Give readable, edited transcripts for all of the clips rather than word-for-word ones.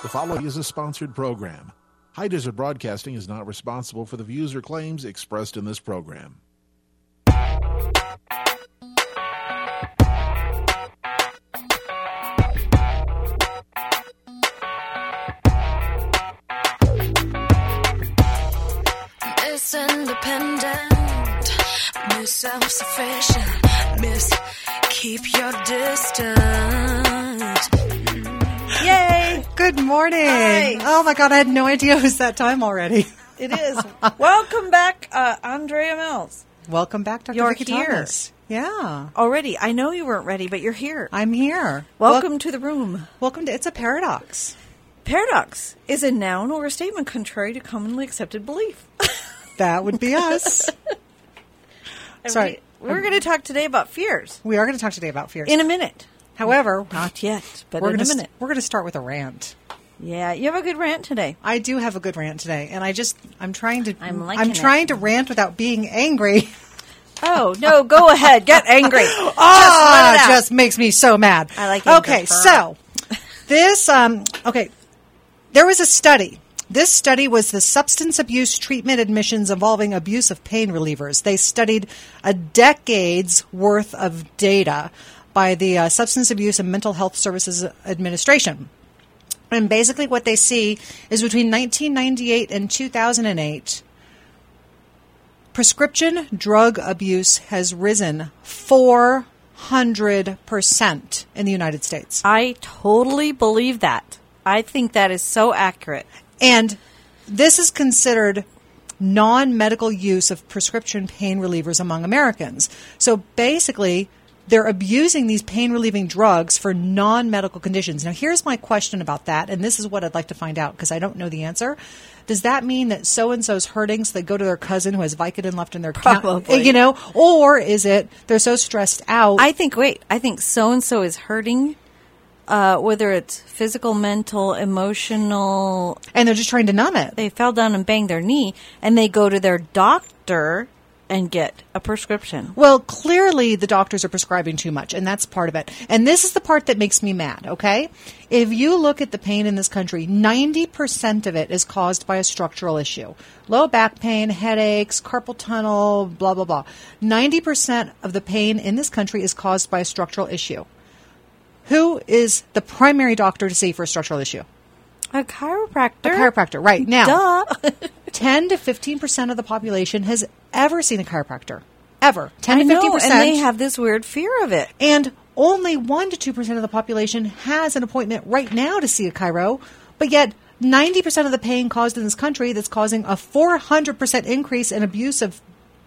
The following is a sponsored program. High Desert Broadcasting is not responsible for the views or claims expressed in this program. Miss Independent, Miss Self-Sufficient, Miss Keep Your Distance. Yay! Good morning. Hi. Oh my God, I had no idea it was that time already. It is. Welcome back, Andrea Mills. Welcome back, Dr. You're Vicki here. Thomas. Yeah, Already, I know you weren't ready, but you're here. I'm here. Welcome to the room. Welcome to It's a Paradox. Paradox is a noun or a statement contrary to commonly accepted belief. That would be us. Sorry. We're going to talk today about fears. We are going to talk today about fears. In a minute. However, Not yet, but we're in a gonna minute. we're going to start with a rant. Yeah, you have a good rant today. I do have a good rant today, and I'm trying to liking trying to rant without being angry. Oh, no, go ahead. Get angry. Oh, it just makes me so mad. I like anger. Okay, so this there was a study. This study was the substance abuse treatment admissions involving abuse of pain relievers. They studied a decade's worth of data by the Substance Abuse and Mental Health Services Administration. And basically what they see is between 1998 and 2008, prescription drug abuse has risen 400% in the United States. I totally believe that. I think that is so accurate. And this is considered non-medical use of prescription pain relievers among Americans. So basically, they're abusing these pain-relieving drugs for non-medical conditions. Now, here's my question about that, and this is what I'd like to find out because I don't know the answer. Does that mean that so-and-so's hurting so they go to their cousin who has Vicodin left in their Probably. Or is it they're so stressed out? I think so-and-so is hurting, whether it's physical, mental, emotional. and they're just trying to numb it. They fell down and banged their knee, and they go to their doctor and get a prescription. Well, clearly the doctors are prescribing too much, and that's part of it. And this is the part that makes me mad, okay? If you look at the pain in this country, 90% of it is caused by a structural issue. Low back pain, headaches, carpal tunnel, blah, blah, blah. 90% of the pain in this country is caused by a structural issue. Who is the primary doctor to see for a structural issue? A chiropractor. A chiropractor, right. Now, Duh. 10 to 15% of the population has ever seen a chiropractor. Ever. 10 I to 15%. know, and they have this weird fear of it. And only 1 to 2% of the population has an appointment right now to see a chiro, but yet 90% of the pain caused in this country that's causing a 400% increase in abuse of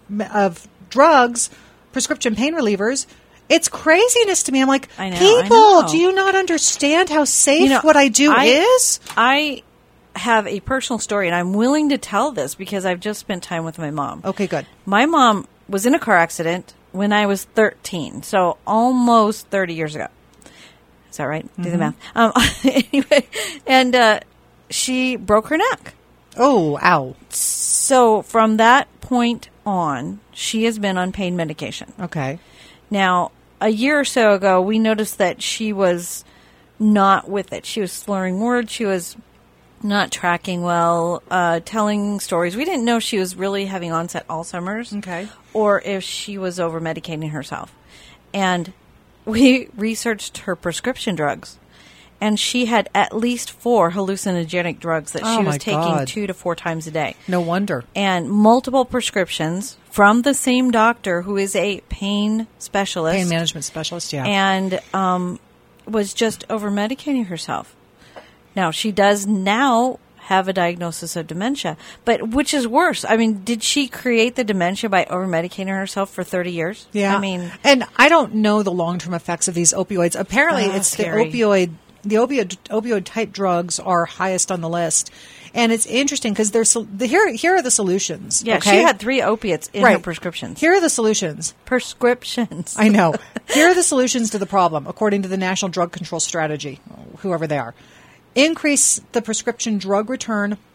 drugs, prescription pain relievers. It's craziness to me. I'm like, I know, people, do you not understand how safe what I do is? I have a personal story, and I'm willing to tell this because I've just spent time with my mom. Okay, good. My mom was in a car accident when I was 13, so almost 30 years ago. Is that right? Do the math. Anyway, and she broke her neck. Oh, ow. So from that point on, she has been on pain medication. Okay. Now, a year or so ago, we noticed that she was not with it. She was slurring words. She was not tracking well, telling stories. We didn't know she was really having onset Alzheimer's. Okay. Or if she was over-medicating herself. And we researched her prescription drugs. And she had at least 4 hallucinogenic drugs that she was taking 2 to 4 times a day. No wonder. And multiple prescriptions from the same doctor who is a pain specialist. Pain management specialist, yeah. And was just over-medicating herself. Now, she does now have a diagnosis of dementia, but which is worse? I mean, did she create the dementia by over-medicating herself for 30 years? Yeah. I mean, and I don't know the long-term effects of these opioids. Apparently, it's scary. the opioid type drugs are highest on the list. And it's interesting because here are the solutions. yeah, okay? she had 3 opiates in her prescriptions. Here are the solutions. Prescriptions. I know. Here are the solutions to the problem, according to the National Drug Control Strategy, whoever they are. Increase the prescription drug return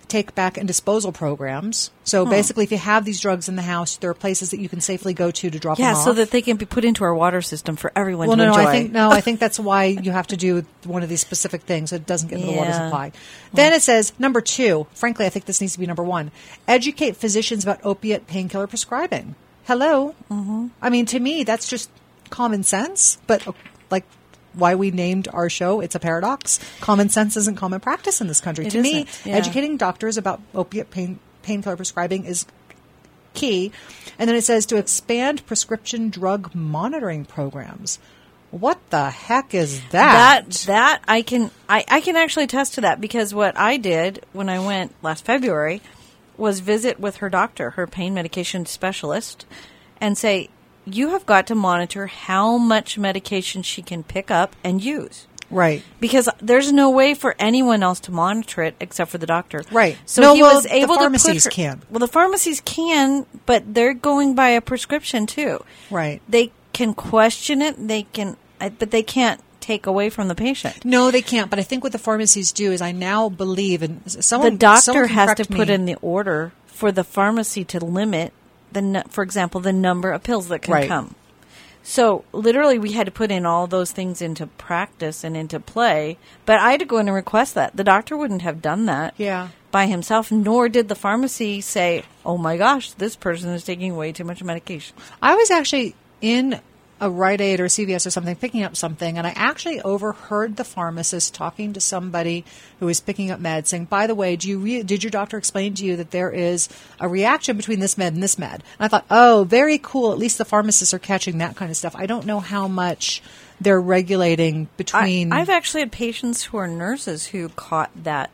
take back and disposal programs. So basically, if you have these drugs in the house, there are places that you can safely go to drop them off. so that they can be put into our water system for everyone to Well, enjoy. I think that's why you have to do one of these specific things so it doesn't get into the water supply. Then it says, number 2, frankly, I think this needs to be number 1, educate physicians about opiate painkiller prescribing. Hello. Mm-hmm. I mean, to me, that's just common sense, but like why we named our show, it's a paradox. Common sense isn't common practice in this country. To me, educating doctors about opiate painkiller prescribing is key. And then it says to expand prescription drug monitoring programs. What the heck is that? That I can actually attest to that, because what I did when I went last February was visit with her doctor, her pain medication specialist, and say, you have got to monitor how much medication she can pick up and use. Right. Because there's no way for anyone else to monitor it except for the doctor. Right. So he was able the to put pharmacies her, can. Well, the pharmacies can, but they're going by a prescription too. Right. They can question it, but they can't take away from the patient. No, they can't. But I think what the pharmacies do is I now believe, and the doctor has to put in the order for the pharmacy to limit for example, the number of pills that can come. So literally we had to put in all those things into practice and into play, but I had to go in and request that. The doctor wouldn't have done that by himself, nor did the pharmacy say, oh my gosh, this person is taking way too much medication. I was actually in a Rite Aid or CVS or something, picking up something, and I actually overheard the pharmacist talking to somebody who was picking up meds, saying, by the way, did your doctor explain to you that there is a reaction between this med and this med? And I thought, oh, very cool. At least the pharmacists are catching that kind of stuff. I don't know how much they're regulating between... I've actually had patients who are nurses who caught that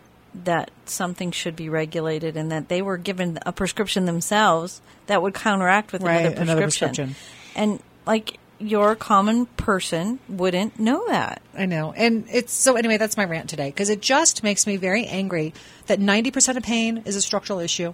something should be regulated and that they were given a prescription themselves that would counteract with another prescription. And like your common person wouldn't know that. I know. And anyway, that's my rant today, because it just makes me very angry that 90% of pain is a structural issue.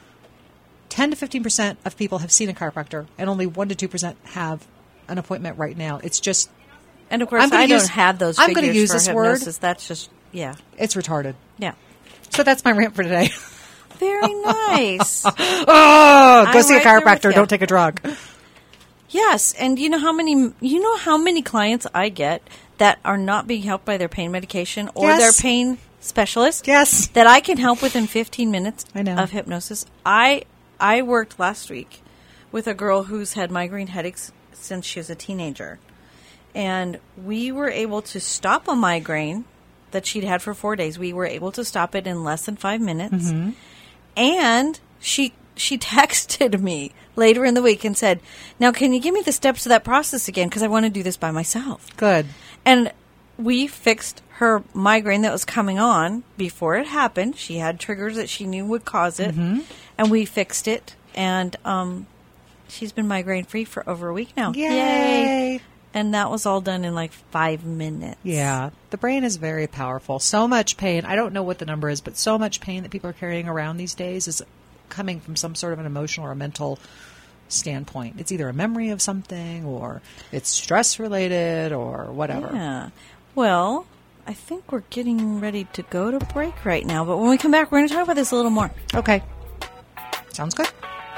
10 to 15% of people have seen a chiropractor, and only 1 to 2% have an appointment right now. It's just... And of course, I don't have those figures. I'm going to use for this hypnosis. word. That's just, It's retarded. Yeah. So that's my rant for today. Very nice. Go see a chiropractor. Don't take a drug. Yes, and you know how many clients I get that are not being helped by their pain medication or their pain specialist? Yes. That I can help within 15 minutes of hypnosis. I worked last week with a girl who's had migraine headaches since she was a teenager. And we were able to stop a migraine that she'd had for 4 days. We were able to stop it in less than 5 minutes. Mm-hmm. And she texted me later in the week and said, now, can you give me the steps to that process again? Because I want to do this by myself. Good. And we fixed her migraine that was coming on before it happened. She had triggers that she knew would cause it. Mm-hmm. And we fixed it. And she's been migraine-free for over a week now. Yay! And that was all done in like 5 minutes. Yeah. The brain is very powerful. So much pain. I don't know what the number is, but so much pain that people are carrying around these days is coming from some sort of an emotional or mental standpoint. It's either a memory of something or it's stress related or whatever. Yeah. Well, I think we're getting ready to go to break right now. But when we come back, we're going to talk about this a little more. Okay. Sounds good.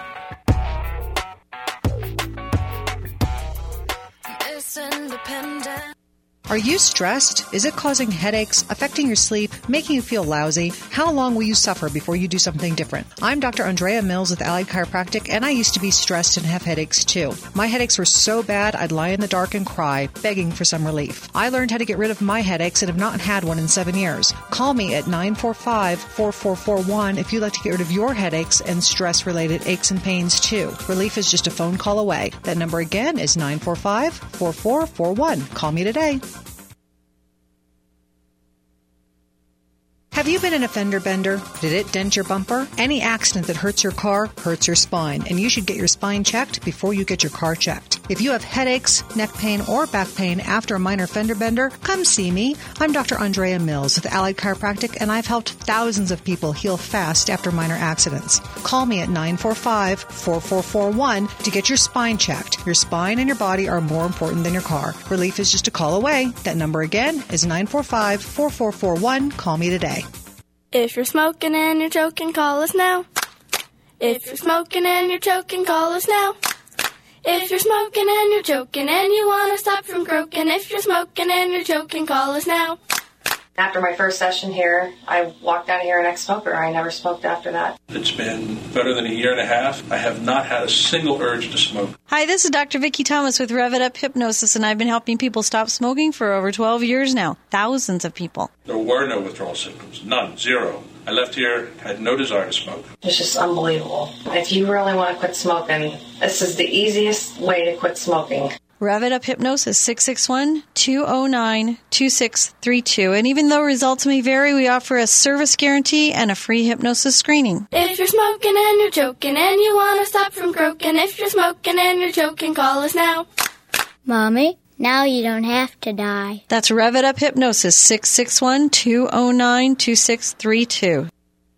It's independent. Are you stressed? Is it causing headaches, affecting your sleep, making you feel lousy? How long will you suffer before you do something different? I'm Dr. Andrea Mills with Allied Chiropractic, and I used to be stressed and have headaches too. My headaches were so bad I'd lie in the dark and cry, begging for some relief. I learned how to get rid of my headaches and have not had one in 7 years. Call me at 945-4441 if you'd like to get rid of your headaches and stress-related aches and pains too. Relief is just a phone call away. That number again is 945-4441. Call me today. Have you been in a fender bender? Did it dent your bumper? Any accident that hurts your car hurts your spine, and you should get your spine checked before you get your car checked. If you have headaches, neck pain, or back pain after a minor fender bender, come see me. I'm Dr. Andrea Mills with Allied Chiropractic, and I've helped thousands of people heal fast after minor accidents. Call me at 945-4441 to get your spine checked. Your spine and your body are more important than your car. Relief is just a call away. That number again is 945-4441. Call me today. If you're smoking and you're choking, call us now. If you're smoking and you're choking, call us now. If you're smoking and you're choking and you want to stop from croaking, if you're smoking and you're choking, call us now. After my first session here, I walked out of here an ex-smoker. I never smoked after that. It's been better than a year and a half. I have not had a single urge to smoke. Hi, this is Dr. Vicki Thomas with Rev It Up Hypnosis, and I've been helping people stop smoking for over 12 years now. Thousands of people. There were no withdrawal symptoms. None. Zero. I left here, had no desire to smoke. It's just unbelievable. If you really want to quit smoking, this is the easiest way to quit smoking. Rev It Up Hypnosis, 661-209-2632. And even though results may vary, we offer a service guarantee and a free hypnosis screening. If you're smoking and you're choking and you want to stop from croaking, if you're smoking and you're choking, call us now. Mommy, now you don't have to die. That's Rev It Up Hypnosis, 661-209-2632.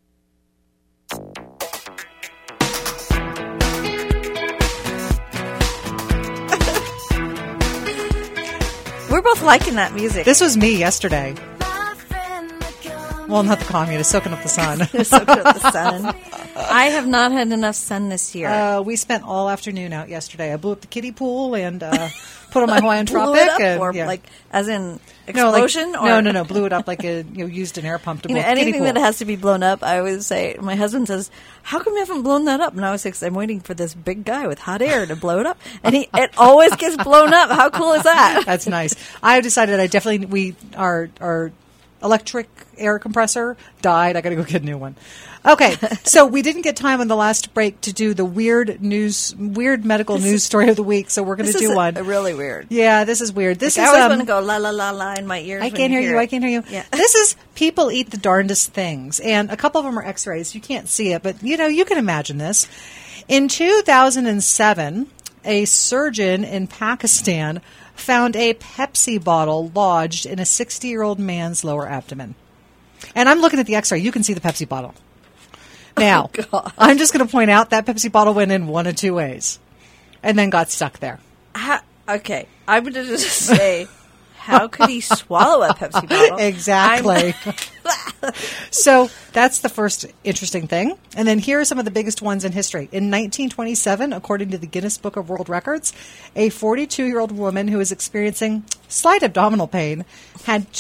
We're both liking that music. This was me yesterday. Well, not the communist, soaking up the sun. Soaking up the sun. I have not had enough sun this year. We spent all afternoon out yesterday. I blew up the kiddie pool and put on my Hawaiian blew Tropic. it up, and, or yeah. like as in explosion? No. Blew it up like used an air pump to blow up the kiddie anything pool. that has to be blown up. I always say, my husband says, "How come you haven't blown that up?" And I was like, "I'm waiting for this big guy with hot air to blow it up." And it always gets blown up. How cool is that? That's nice. I decided our electric air compressor died. I got to go get a new one. Okay, so we didn't get time on the last break to do the weird medical news story of the week. So we're going to do one. Really weird. Yeah, this is weird. This I is. always want to go la la la la in my ears. I can't hear you. it. I can't hear you. Yeah. This is people eat the darndest things, and a couple of them are X-rays. You can't see it, but you can imagine this. In 2007, a surgeon in Pakistan found a Pepsi bottle lodged in a 60-year-old man's lower abdomen. And I'm looking at the X-ray. You can see the Pepsi bottle. Now, I'm just going to point out that Pepsi bottle went in one of two ways and then got stuck there. Okay, I'm going to just say, how could he swallow a Pepsi bottle? Exactly. So that's the first interesting thing. And then here are some of the biggest ones in history. In 1927, according to the Guinness Book of World Records, a 42-year-old woman who was experiencing slight abdominal pain had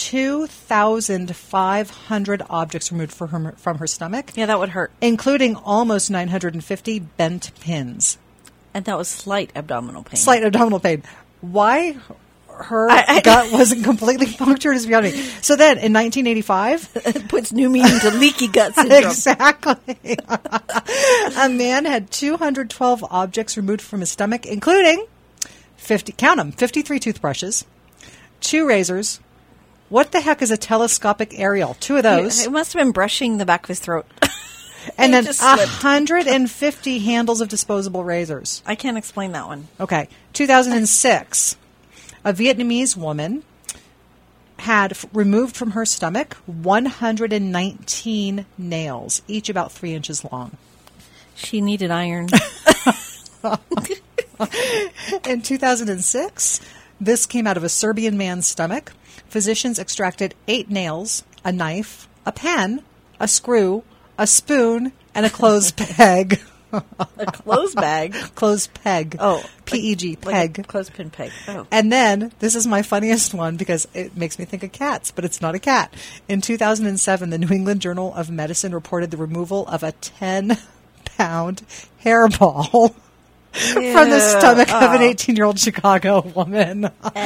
2,500 objects removed from her stomach. Yeah, that would hurt. Including almost 950 bent pins. And that was slight abdominal pain. Slight abdominal pain. Why her gut wasn't completely punctured is beyond me. So then, in 1985... It puts new meaning to leaky gut syndrome. Exactly. A man had 212 objects removed from his stomach, including 53 toothbrushes, 2 razors. What the heck is a telescopic aerial? 2 of those. It must have been brushing the back of his throat. And then 150 handles of disposable razors. I can't explain that one. Okay. 2006, a Vietnamese woman had removed from her stomach 119 nails, each about 3 inches long. She needed iron. In 2006, this came out of a Serbian man's stomach. Physicians extracted 8 nails, a knife, a pen, a screw, a spoon, and a clothes peg. A clothes bag? Clothes peg. Oh. P-E-G, peg. Like a clothespin peg. Oh. And then, this is my funniest one because it makes me think of cats, but it's not a cat. In 2007, the New England Journal of Medicine reported the removal of a 10-pound hairball from the stomach of an 18-year-old Chicago woman.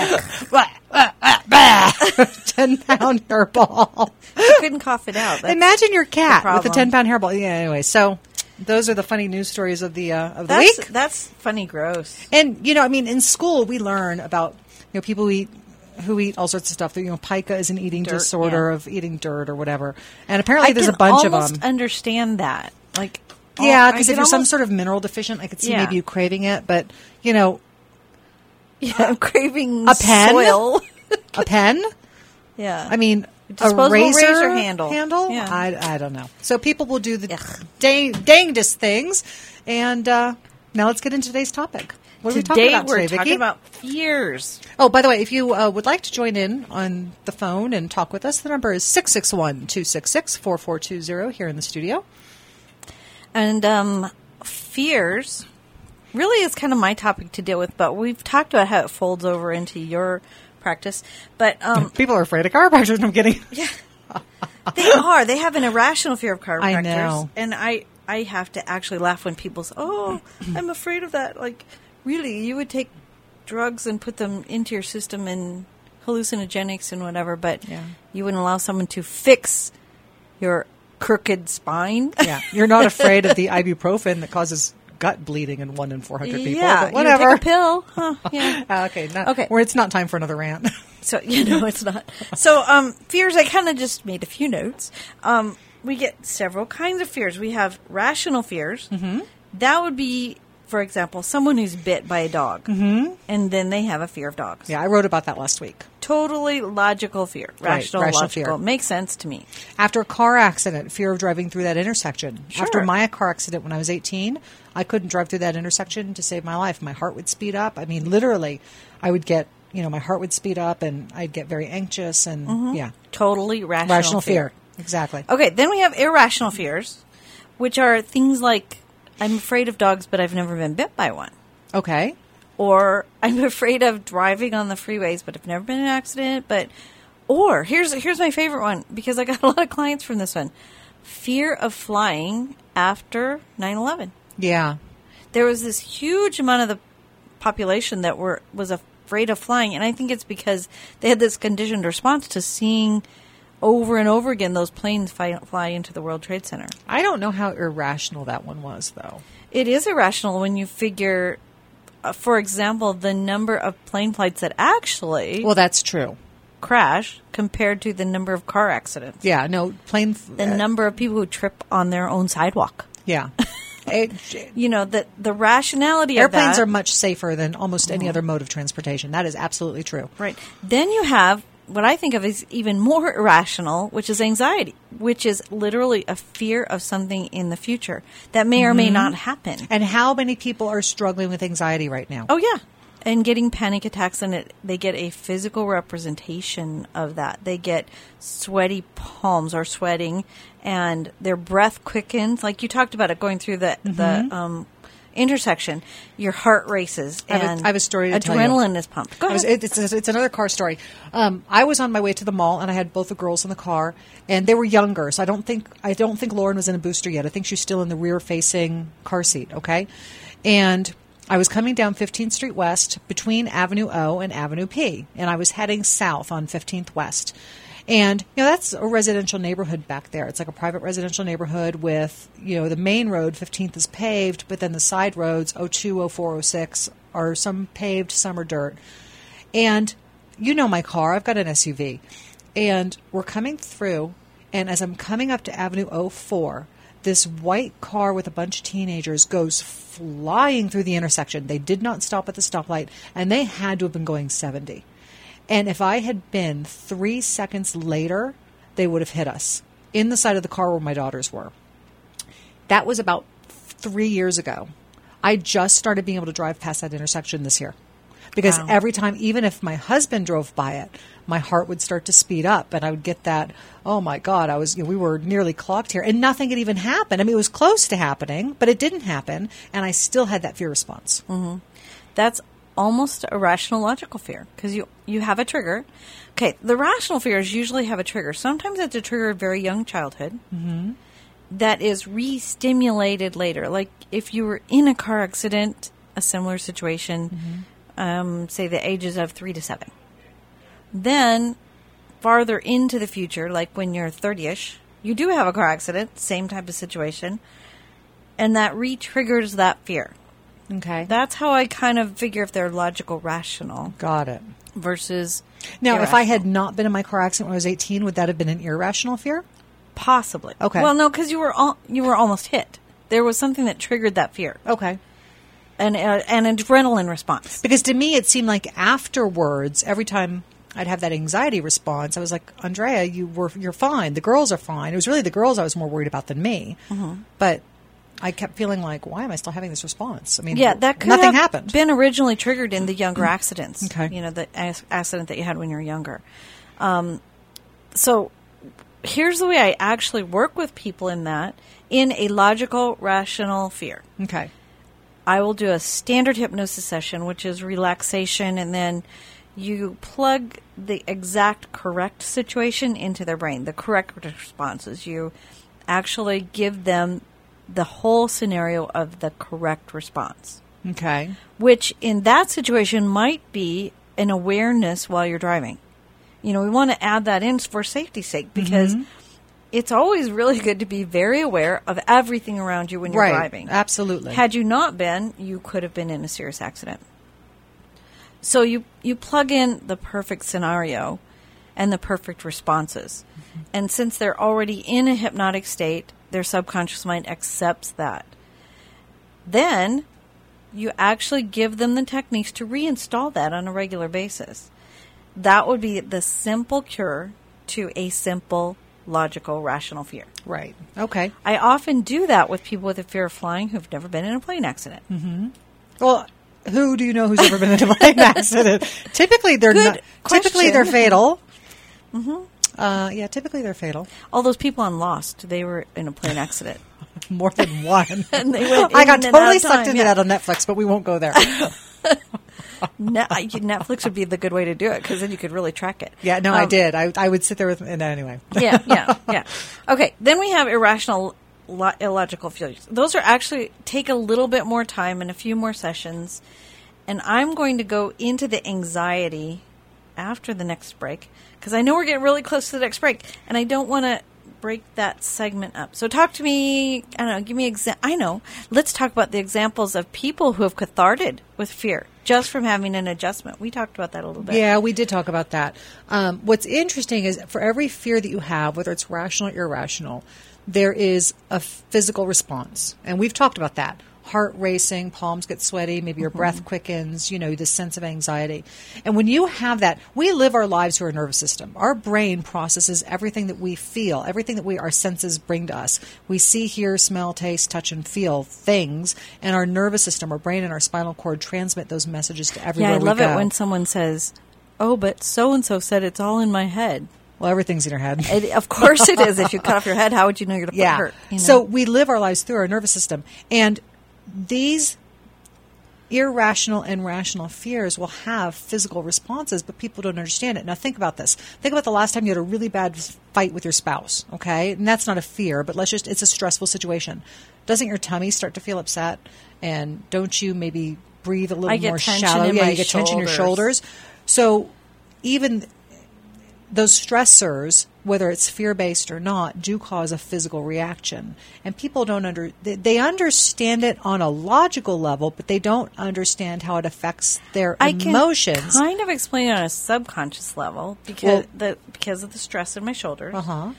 10-pound hairball. You couldn't cough it out. That's Imagine your cat with a 10-pound hairball. Yeah, anyway, so those are the funny news stories of the week. That's funny gross. And, in school we learn about, people who eat all sorts of stuff. Pica is an eating disorder of eating dirt or whatever. And apparently there's a bunch of them. I almost understand that. Yeah, because if you're some sort of mineral deficient, I could see maybe you craving it, but, Yeah, I'm craving a pen? soil. A pen? Yeah. Disposable a razor handle? Yeah. I don't know. So people will do the dangest things. And now let's get into today's topic. What are we talking about we're today, talking Vicki? about fears. Oh, by the way, if you would like to join in on the phone and talk with us, the number is 661-266-4420 here in the studio. And fears really is kind of my topic to deal with, but we've talked about how it folds over into your practice. But People are afraid of chiropractors. I'm kidding. yeah, they are. They have an irrational fear of chiropractors. I know. And I have to actually laugh when people say, "Oh, I'm afraid of that." Like, really, you would take drugs and put them into your system and hallucinogenics and whatever, but you wouldn't allow someone to fix your crooked spine. Yeah, you're not afraid of the ibuprofen that causes gut bleeding in 1 in 400 people. Yeah, but whatever. you take a pill. Huh, yeah. Okay. Okay. Where it's not time for another rant. So, it's not. So, fears, I kind of just made a few notes. We get several kinds of fears. We have rational fears. Mm-hmm. That would be, for example, someone who's bit by a dog. Mm-hmm. And then they have a fear of dogs. Yeah, I wrote about that last week. Totally logical fear. Rational, rational logical. fear. Makes sense to me. After a car accident, fear of driving through that intersection. Sure. After my car accident when I was 18, I couldn't drive through that intersection to save my life. My heart would speed up. I mean, literally, I would get, my heart would speed up and I'd get very anxious and, yeah. Totally rational fear. Exactly. Okay, then we have irrational fears, which are things like, I'm afraid of dogs, but I've never been bit by one. Okay. Or I'm afraid of driving on the freeways, but I've never been in an accident. Or here's my favorite one, because I got a lot of clients from this one. Fear of flying after 9/11. Yeah. There was this huge amount of the population that was afraid of flying, and I think it's because they had this conditioned response to seeing over and over again those planes fly into the World Trade Center. I don't know how irrational that one was, though. It is irrational when you figure, for example, the number of plane flights that actually Well, that's true. crash compared to the number of car accidents. Yeah, no, The number of people who trip on their own sidewalk. Yeah. The rationality of that. Airplanes are much safer than almost any other mode of transportation. That is absolutely true. Right. Then you have what I think of as even more irrational, which is anxiety, which is literally a fear of something in the future that may or may not happen. And how many people are struggling with anxiety right now? Oh, yeah. And getting panic attacks, and they get a physical representation of that. They get sweaty palms or sweating, and their breath quickens. Like you talked about it going through the intersection. Your heart races, and I have a story to tell you. adrenaline is pumped. Go ahead. It's another car story. I was on my way to the mall, and I had both the girls in the car, and they were younger. So I don't think Lauren was in a booster yet. I think she's still in the rear-facing car seat. Okay, and I was coming down 15th Street West between Avenue O and Avenue P, and I was heading south on 15th West. And, that's a residential neighborhood back there. It's like a private residential neighborhood with, the main road, 15th, is paved, but then the side roads, 02, 04, 06, are some paved, some are dirt. And my car, I've got an SUV. And we're coming through, and as I'm coming up to Avenue 04, this white car with a bunch of teenagers goes flying through the intersection. They did not stop at the stoplight, and they had to have been going 70. And if I had been 3 seconds later, they would have hit us in the side of the car where my daughters were. That was about 3 years ago. I just started being able to drive past that intersection this year. Because every time, even if my husband drove by it, my heart would start to speed up, and I would get that, oh my God, we were nearly clocked here, and nothing had even happened. I mean, it was close to happening, but it didn't happen, and I still had that fear response. Mm-hmm. That's almost a rational logical fear, because you have a trigger. Okay, the rational fears usually have a trigger. Sometimes it's a trigger of very young childhood that is re-stimulated later. Like if you were in a car accident, a similar situation, say the ages of 3 to 7. Then farther into the future, like when you're 30-ish, you do have a car accident, same type of situation, and that re-triggers that fear. Okay. That's how I kind of figure if they're logical, rational. Got it. Versus now, irrational. if I had not been in my car accident when I was 18, would that have been an irrational fear? Possibly. Okay. Well, no, because you were almost hit. There was something that triggered that fear. Okay. An adrenaline response. Because to me, it seemed like afterwards, every time I'd have that anxiety response, I was like, Andrea, you're fine. The girls are fine. It was really the girls I was more worried about than me. Mm-hmm. But I kept feeling like, why am I still having this response? I mean, Yeah, that could nothing have happened. been originally triggered in the younger accidents. Okay. The accident that you had when you were younger. So here's the way I actually work with people in a logical, rational fear. Okay. I will do a standard hypnosis session, which is relaxation, and then you plug the exact correct situation into their brain, the correct responses. You actually give them the whole scenario of the correct response. Okay. Which in that situation might be an awareness while you're driving. We want to add that in for safety's sake because it's always really good to be very aware of everything around you when you're driving. Absolutely. Had you not been, you could have been in a serious accident. So you plug in the perfect scenario and the perfect responses. And since they're already in a hypnotic state, their subconscious mind accepts that. Then you actually give them the techniques to reinstall that on a regular basis. That would be the simple cure to a simple, logical, rational fear. Right. Okay. I often do that with people with a fear of flying who've never been in a plane accident. Mm-hmm. Well, who do you know who's ever been in a plane accident? Typically, they're not. Typically, they're fatal. Mm-hmm. Typically they're fatal. All those people on Lost, they were in a plane accident. More than one. And they went I got in and totally out of sucked time, into that on Netflix, but we won't go there. Netflix would be the good way to do it because then you could really track it. Yeah, no, I did. I would sit there with anyway. Yeah. Okay, then we have irrational, illogical feelings. Those are actually take a little bit more time and a few more sessions. And I'm going to go into the anxiety after the next break because I know we're getting really close to the next break, and I don't want to break that segment up. So talk to me, I don't know, give me let's talk about the examples of people who have catharted with fear just from having an adjustment. We talked about that a little bit. Yeah, we did talk about that. What's interesting is for every fear that you have, whether it's rational or irrational, there is a physical response. And we've talked about that. Heart racing, palms get sweaty, maybe your breath quickens, this sense of anxiety. And when you have that, we live our lives through our nervous system. Our brain processes everything that we feel, everything that our senses bring to us. We see, hear, smell, taste, touch, and feel things, and our nervous system, our brain and our spinal cord transmit those messages to everywhere we go. Yeah, I love it when someone says, oh, but so-and-so said it's all in my head. Well, everything's in your head. Of course it is. If you cut off your head, how would you know your foot hurt? So we live our lives through our nervous system. And these irrational and rational fears will have physical responses, but people don't understand it. Now, think about this. Think about the last time you had a really bad fight with your spouse, okay? And that's not a fear, but it's a stressful situation. Doesn't your tummy start to feel upset? And don't you maybe breathe a little more shallow? You get tension in your shoulders. So even those stressors, whether it's fear-based or not, do cause a physical reaction. And people they understand it on a logical level, but they don't understand how it affects their emotions. I can kind of explain it on a subconscious level because of the stress in my shoulders.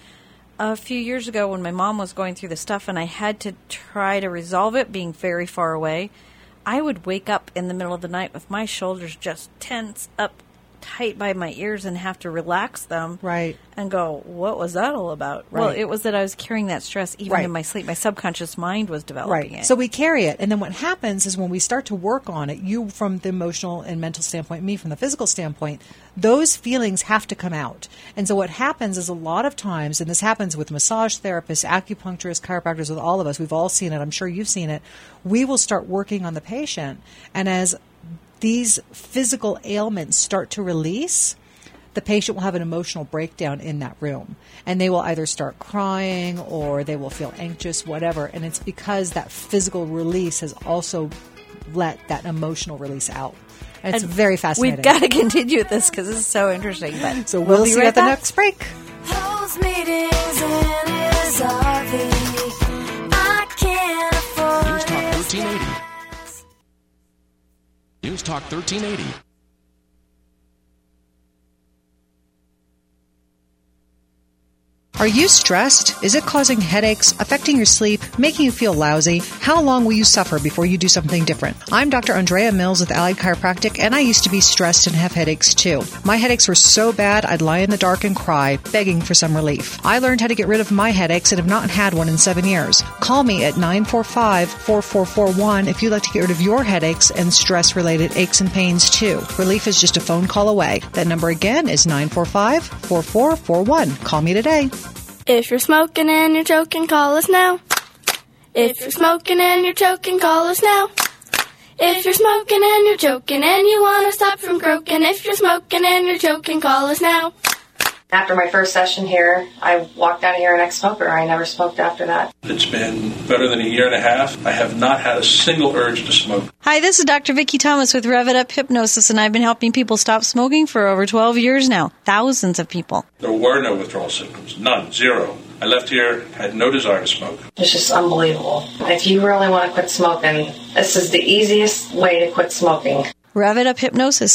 A few years ago when my mom was going through the stuff and I had to try to resolve it being very far away, I would wake up in the middle of the night with my shoulders just tense up tight by my ears and have to relax them and go, what was that all about? Well, it was that I was carrying that stress even in my sleep. My subconscious mind was developing it. So we carry it. And then what happens is when we start to work on it, you from the emotional and mental standpoint, me from the physical standpoint, those feelings have to come out. And so what happens is a lot of times, and this happens with massage therapists, acupuncturists, chiropractors, with all of us, we've all seen it, I'm sure you've seen it, we will start working on the patient. And as these physical ailments start to release, the patient will have an emotional breakdown in that room. And they will either start crying or they will feel anxious, whatever. And it's because that physical release has also let that emotional release out. And it's very fascinating. We've got to continue with this because this is so interesting. But so we'll see you at the next break. Those meetings in his RV, I can't afford News Talk 1380. News Talk 1380. Are you stressed? Is it causing headaches, affecting your sleep, making you feel lousy? How long will you suffer before you do something different? I'm Dr. Andrea Mills with Allied Chiropractic, and I used to be stressed and have headaches too. My headaches were so bad I'd lie in the dark and cry, begging for some relief. I learned how to get rid of my headaches and have not had one in 7 years. Call me at 945-4441 if you'd like to get rid of your headaches and stress-related aches and pains too. Relief is just a phone call away. That number again is 945-4441. Call me today. If you're smoking and you're choking, call us now. If you're smoking and you're choking, call us now. If you're smoking and you're choking and you want to stop from croaking, if you're smoking and you're choking, call us now. After my first session here, I walked out of here an ex-smoker. I never smoked after that. It's been better than a year and a half. I have not had a single urge to smoke. Hi, this is Dr. Vicki Thomas with Rev It Up Hypnosis, and I've been helping people stop smoking for over 12 years now. Thousands of people. There were no withdrawal symptoms. None. Zero. I left here, had no desire to smoke. It's just unbelievable. If you really want to quit smoking, this is the easiest way to quit smoking. Rev It Up Hypnosis,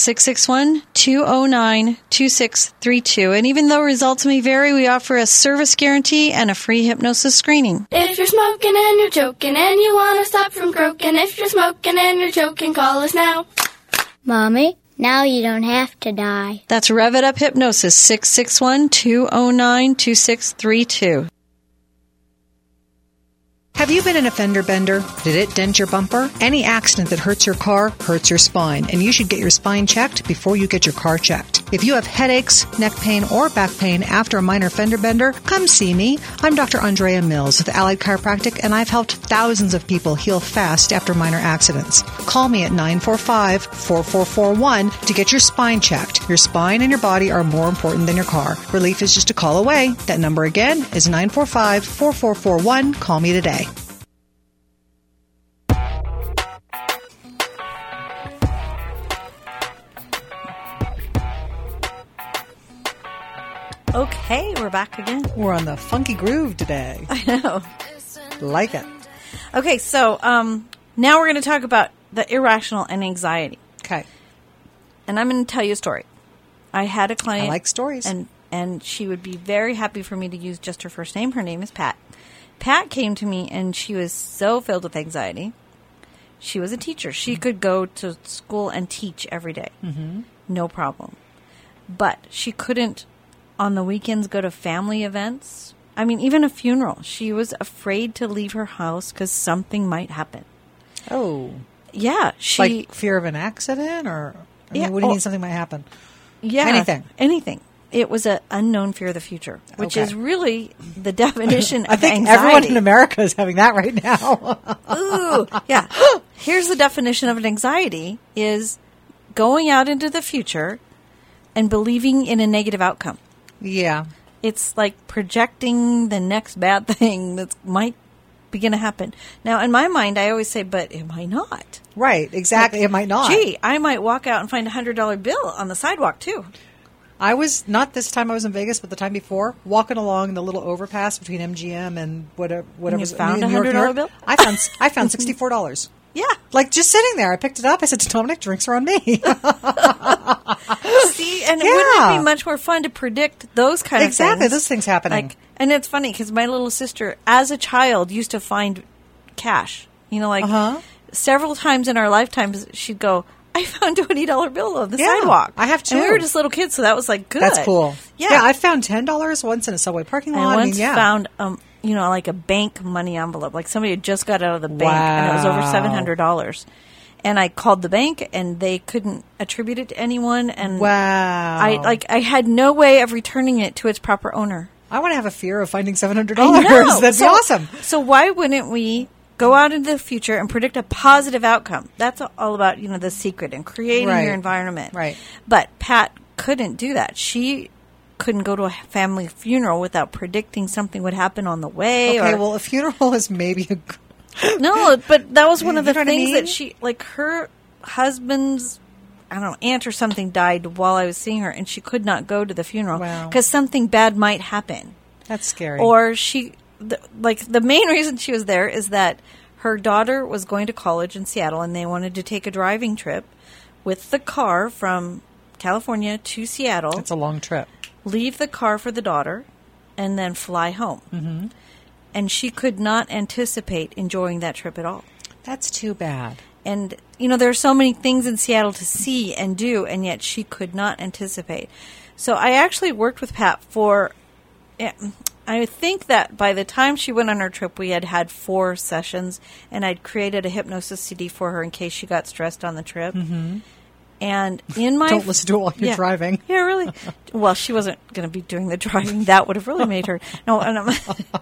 661-209-2632. And even though results may vary, we offer a service guarantee and a free hypnosis screening. If you're smoking and you're choking and you want to stop from croaking, if you're smoking and you're choking, call us now. Mommy, now you don't have to die. That's Rev It Up Hypnosis, 661-209-2632. Have you been in a fender bender? Did it dent your bumper? Any accident that hurts your car hurts your spine, and you should get your spine checked before you get your car checked. If you have headaches, neck pain, or back pain after a minor fender bender, come see me. I'm Dr. Andrea Mills with Allied Chiropractic, and I've helped thousands of people heal fast after minor accidents. Call me at 945-4441 to get your spine checked. Your spine and your body are more important than your car. Relief is just a call away. That number again is 945-4441. Call me today. Okay, we're back again. We're on the funky groove today. I know. Like it. Okay, so now we're going to talk about the irrational and anxiety. Okay. And I'm going to tell you a story. I had a client. I like stories. And she would be very happy for me to use just her first name. Her name is Pat. Pat came to me, and she was so filled with anxiety. She was a teacher. She could go to school and teach every day. Mm-hmm. No problem. But she couldn't, on the weekends, go to family events. I mean, even a funeral. She was afraid to leave her house because something might happen. Oh. Yeah. Like fear of an accident? Or I mean, what do you mean something might happen? Yeah. Anything. It was an unknown fear of the future, which is really the definition of anxiety. I think everyone in America is having that right now. Ooh, yeah. Here's the definition of an anxiety is going out into the future and believing in a negative outcome. Yeah. It's like projecting the next bad thing that might begin to happen. Now, in my mind, I always say, but it might not. Right, exactly. It might not. Gee, I might walk out and find a $100 bill on the sidewalk, too. I was, not this time I was in Vegas, but the time before, walking along the little overpass between MGM and whatever. You found a $100 bill? I found $64. Yeah. Like, just sitting there. I picked it up. I said to Dominic, drinks are on me. See, and wouldn't it be much more fun to predict those kind of things? Exactly, those things happening. And it's funny, because my little sister, as a child, used to find cash. You know, several times in our lifetimes, she'd go, I found a $20 bill on the sidewalk. I have too. And we were just little kids, so that was like good. That's cool. Yeah, I found $10 once in a subway parking lot. I once found, like a bank money envelope. Like somebody had just got out of the bank, and it was over $700. And I called the bank, and they couldn't attribute it to anyone. And I had no way of returning it to its proper owner. I want to have a fear of finding $700. That'd be awesome. So why wouldn't we go out into the future and predict a positive outcome? That's all about, the secret and creating your environment. Right. But Pat couldn't do that. She couldn't go to a family funeral without predicting something would happen on the way. Okay, well, a funeral is maybe No, but that was one of the things that she, like her husband's, aunt or something died while I was seeing her, and she could not go to the funeral because something bad might happen. That's scary. Or the main reason she was there is that her daughter was going to college in Seattle, and they wanted to take a driving trip with the car from California to Seattle. It's a long trip. Leave the car for the daughter, and then fly home. Mm-hmm. And she could not anticipate enjoying that trip at all. That's too bad. And, there are so many things in Seattle to see and do, and yet she could not anticipate. So I actually worked with Pat for, I think that by the time she went on her trip, we had 4 sessions, and I'd created a hypnosis CD for her in case she got stressed on the trip. Mm-hmm. And in my... Don't listen to it while you're driving. Yeah, really. Well, she wasn't going to be doing the driving. That would have really made her... No, and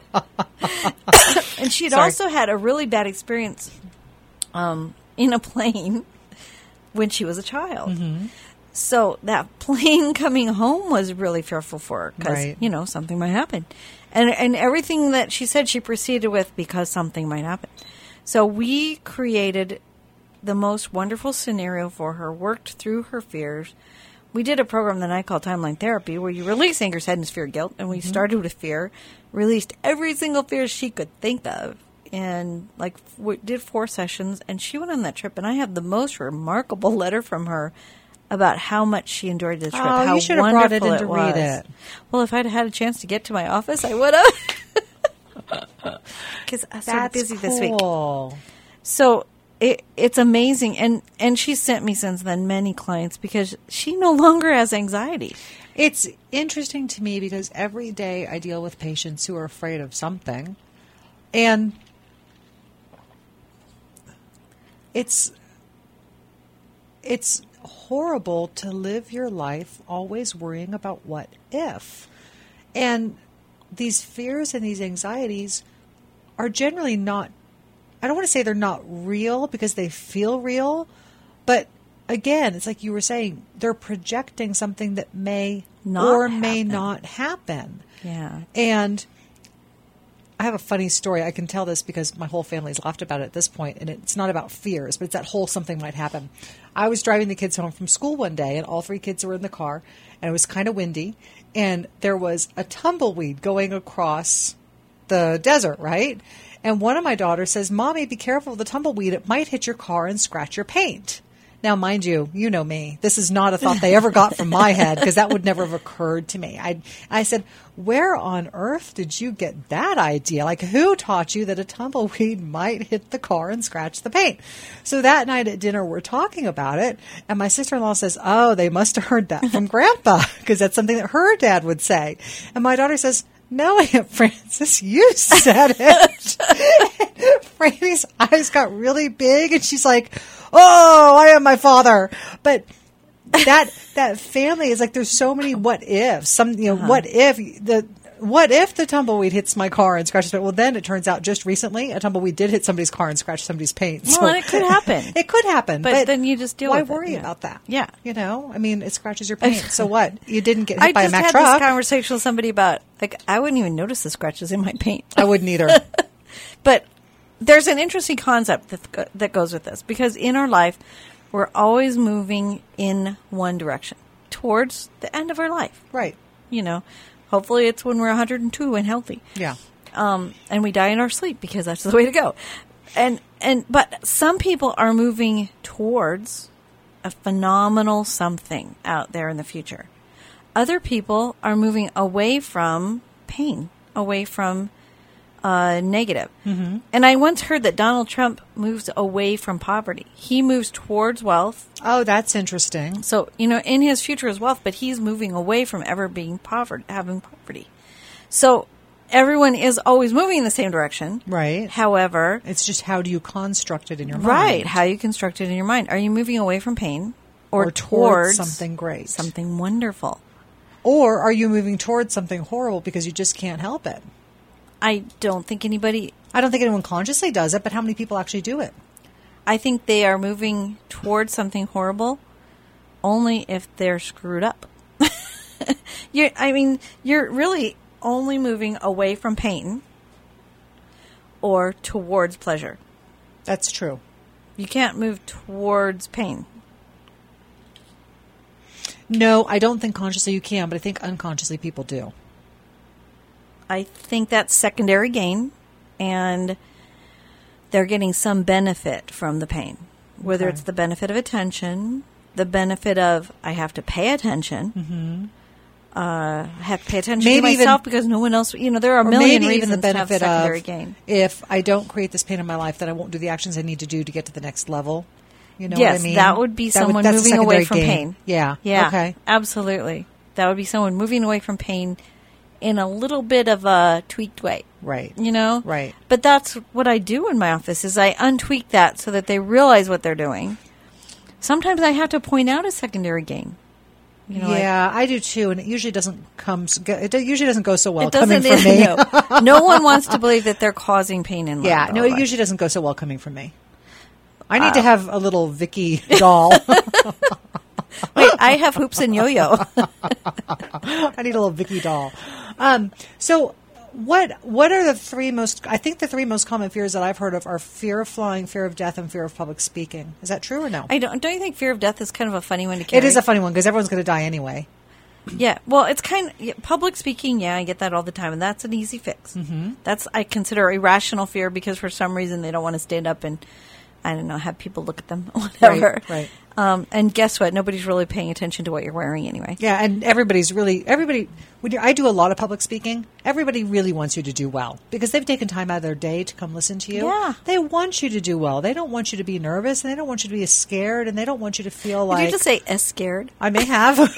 and she'd also had a really bad experience in a plane when she was a child. Mm-hmm. So that plane coming home was really fearful for her because, something might happen. And everything that she said she proceeded with because something might happen. So we created the most wonderful scenario for her, worked through her fears. We did a program that I call Timeline Therapy where you release anger, sadness, fear, guilt. And we started with fear, released every single fear she could think of. And we did 4 sessions, and she went on that trip. And I have the most remarkable letter from her about how mumuch she enjoyed the trip. Oh, how you should have brought it in to read it. Well, if I'd had a chance to get to my office, I would have. Because I was so busy this week. So it's amazing. And she's sent me since then many clients because she no longer has anxiety. It's interesting to me because every day I deal with patients who are afraid of something. And it's horrible to live your life always worrying about what if. And these fears and these anxieties are generally not, I don't want to say they're not real because they feel real, but again, it's like you were saying, they're projecting something that may not happen. Yeah. And I have a funny story. I can tell this because my whole family's laughed about it at this point, and it's not about fears, but it's that whole something might happen. I was driving the kids home from school one day, and all 3 kids were in the car, and it was kind of windy, and there was a tumbleweed going across the desert, right? And one of my daughters says, "Mommy, be careful of the tumbleweed. It might hit your car and scratch your paint." Now, mind you, you know me. This is not a thought they ever got from my head because that would never have occurred to me. I said, "Where on earth did you get that idea? Like, who taught you that a tumbleweed might hit the car and scratch the paint?" So that night at dinner, we're talking about it, and my sister-in-law says, "Oh, they must have heard that from Grandpa because that's something that her dad would say." And my daughter says, "No, Aunt Frances, you said it." Franny's eyes got really big, and she's like, "Oh, I am my father." But that family is like, there's so many what ifs. What if the tumbleweed hits my car and scratches it? Well, then it turns out just recently a tumbleweed did hit somebody's car and scratch somebody's paint. Well, and it could happen. It could happen. But then you just deal with it. Why worry about that? Yeah. I mean, it scratches your paint. So what? You didn't get hit by a Mack truck. I truck. just had this conversation with somebody about, I wouldn't even notice the scratches in my paint. I wouldn't either. But there's an interesting concept that goes with this because in our life, we're always moving in one direction towards the end of our life. Right. Hopefully it's when we're 102 and healthy. Yeah. And we die in our sleep because that's the way to go. But some people are moving towards a phenomenal something out there in the future. Other people are moving away from pain, away from negative. Mm-hmm. And I once heard that Donald Trump moves away from poverty. He moves towards wealth. Oh, that's interesting. So, in his future is wealth, but he's moving away from ever being having poverty. So everyone is always moving in the same direction. Right. However, it's just how do you construct it in your mind? Right. How you construct it in your mind. Are you moving away from pain or towards something great? Something wonderful. Or are you moving towards something horrible because you just can't help it? I don't think anyone consciously does it, but how many people actually do it? I think they are moving towards something horrible only if they're screwed up. You're really only moving away from pain or towards pleasure. That's true. You can't move towards pain. No, I don't think consciously you can, but I think unconsciously people do. I think that's secondary gain, and they're getting some benefit from the pain. Whether it's the benefit of attention, the benefit of I have to pay attention, have to pay attention Maybe to myself because no one else, there are a or million maybe reasons even the to have benefit secondary of gain. if I don't create this pain in my life, then I won't do the actions I need to do to get to the next level. You know Yes, what I mean? that would be someone that's a moving away secondary from gain. pain. Yeah. Yeah. Okay. Absolutely. That would be someone moving away from pain in a little bit of a tweaked way. Right. Right. But that's what I do in my office is I untweak that so that they realize what they're doing. Sometimes I have to point out a secondary gain. Yeah, I do too, and it usually doesn't It usually doesn't go so well It doesn't. coming from me. No one wants to believe that they're causing pain in life. Yeah, no, it usually doesn't go so well coming from me. I need to have a little Vicky doll. Wait, I have hoops and yo-yo. I need a little Vicky doll. So what are the three most common fears that I've heard of are fear of flying, fear of death, and fear of public speaking. Is that true or no? Don't you think fear of death is kind of a funny one to carry? It is a funny one because everyone's going to die anyway. Yeah, well, it's public speaking. Yeah, I get that all the time, and that's an easy fix. Mm-hmm. That's I consider irrational fear because for some reason they don't want to stand up and I don't know have people look at them or whatever. Right. And guess what? Nobody's really paying attention to what you're wearing anyway. Yeah, and everybody. I do a lot of public speaking. Everybody really wants you to do well because they've taken time out of their day to come listen to you. Yeah, they want you to do well. They don't want you to be nervous, and they don't want you to be scared, and they don't want you to feel like. Did you just say scared? I may have.